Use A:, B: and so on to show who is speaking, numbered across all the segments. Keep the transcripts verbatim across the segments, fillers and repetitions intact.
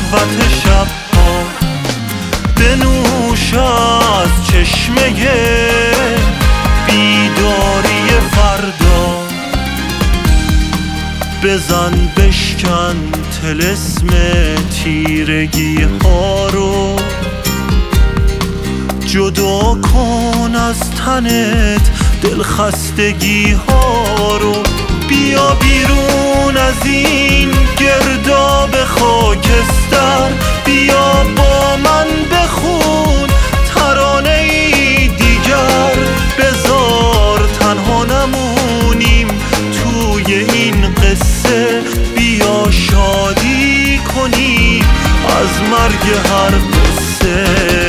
A: شهوت شبها، بنوش از چشمه بیداری فردا، بزن بشکن طلسم تیرگی ها رو، جدا کن از تنت دلخستگی ها رو. بیا بیرون از این گرداب خاکستر، بیا با من بخون ترانه ای دیگر، بذار تنها نمونیم توی این قصه، بیا شادی کنیم از مرگ هر قصه.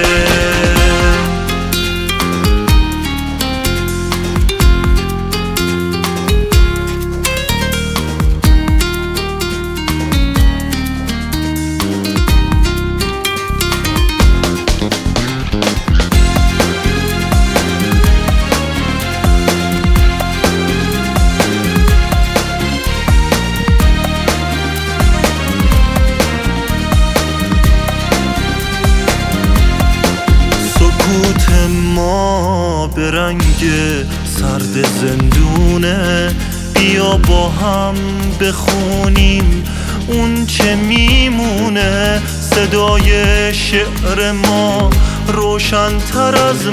A: سکوت ما به رنگ سرد زندونه، بیا با هم بخونیم اون چه میمونه. صدای شعر ما روشن‌تر از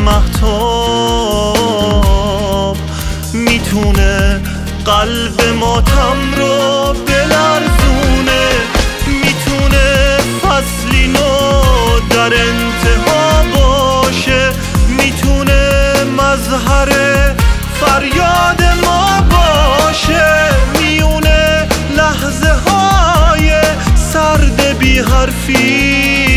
A: مهتاب، میتونه قلب ماتم رو بلرزونه، میتونه فصلی نو در انتها باشه، میتونه مظهر فریاد ما باشه، میونه لحظه های سرد بی حرفی،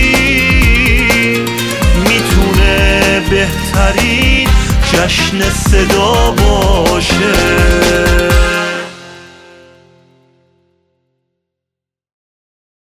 A: میتونه بهترین جشن صدا باشه.